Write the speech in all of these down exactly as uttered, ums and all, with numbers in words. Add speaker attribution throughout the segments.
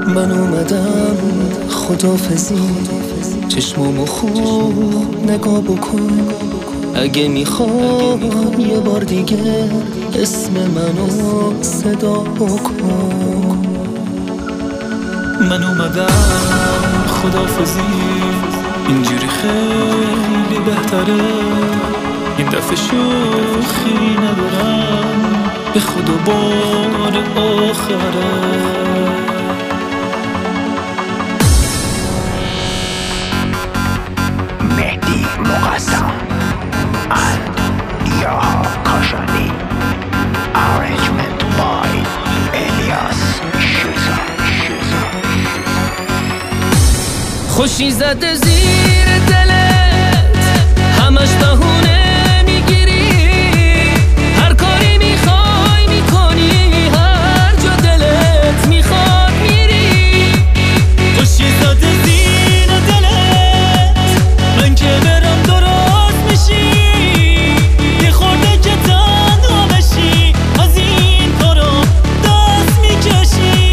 Speaker 1: من اومدم خدافزی، چشمامو خوب نگاه بکن. اگه میخوای یه بار دیگه اسم منو صدا بکن.
Speaker 2: من اومدم خدافزی، اینجوری خیلی بهتره. این دفعه شوخی ندارم، به خدا بار آخره.
Speaker 3: مهدی مقدم and Yaha Kashani. Arrangement by Elias Shiza.
Speaker 1: خوشی زده زیر دلت، همش بهونه میگیری. هر کاری میخوای میکنی، هر جا دلت میخواد میری.
Speaker 2: خوشی زده زیر دلت، من که برم درست میشی. یه خورده که تنها بشی، از این کارا دست میکشی،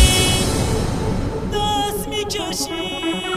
Speaker 2: دست میکشی.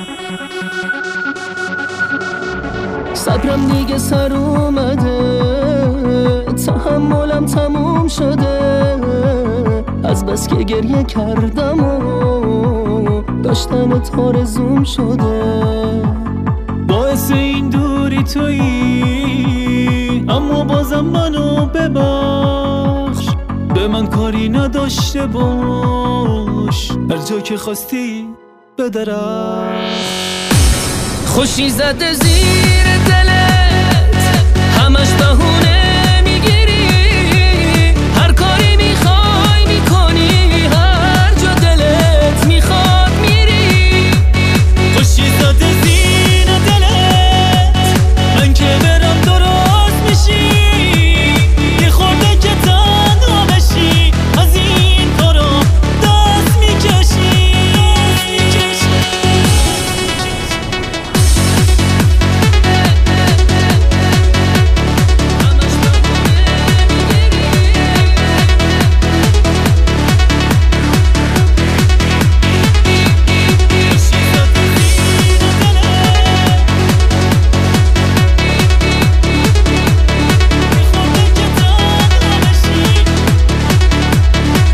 Speaker 1: صبرم دیگه سر اومده، تحملم تموم شده. از بس که گریه کردم و داشتن تارزوم شده.
Speaker 2: باعث این دوری تویی، اما بازم منو ببخش. به من کاری نداشته باش، هر جا که خواستی بدرخش.
Speaker 1: خوشی زده زیر دلت، همش بهونه میگیری. هر کاری میخوای میکنی، هر جا دلت میخواد میری.
Speaker 2: خوشی زده زیر دلت، من که برم درست میشی. یه خورده که تنها بشی، از این کارا دست میکشی.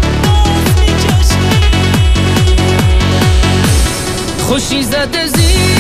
Speaker 1: خوشی زده زیر